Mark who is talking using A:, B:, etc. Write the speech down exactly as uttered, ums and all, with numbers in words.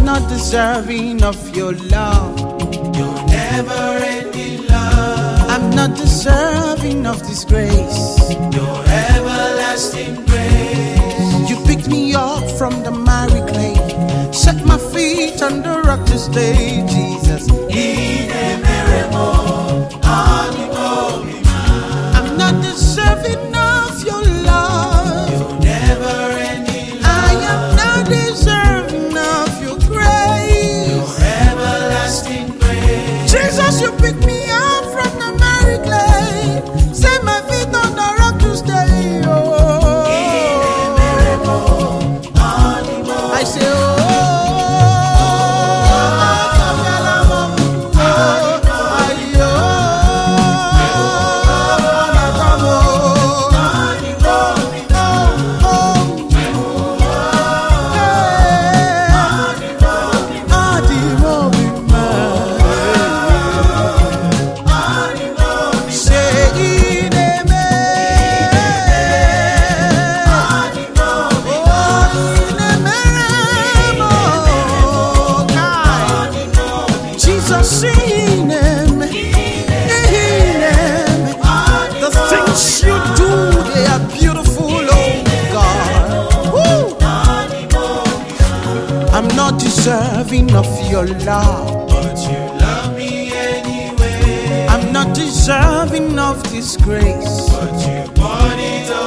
A: not deserving of your love.
B: Your never-ending love.
A: I'm not deserving of this grace.
B: Your everlasting grace.
A: You picked me up from the miry clay, set my feet on the rock to stay, Jesus. I'm not deserving of your love.
B: Your never-ending love.
A: I am not deserving of your grace.
B: Your everlasting grace.
A: Jesus, you picked me up from the miry clay, set my feet on the rock to stay. Oh, I say, oh. I'm not deserving of your love,
B: but you love me anyway.
A: I'm not deserving of this grace,
B: but you bought it all.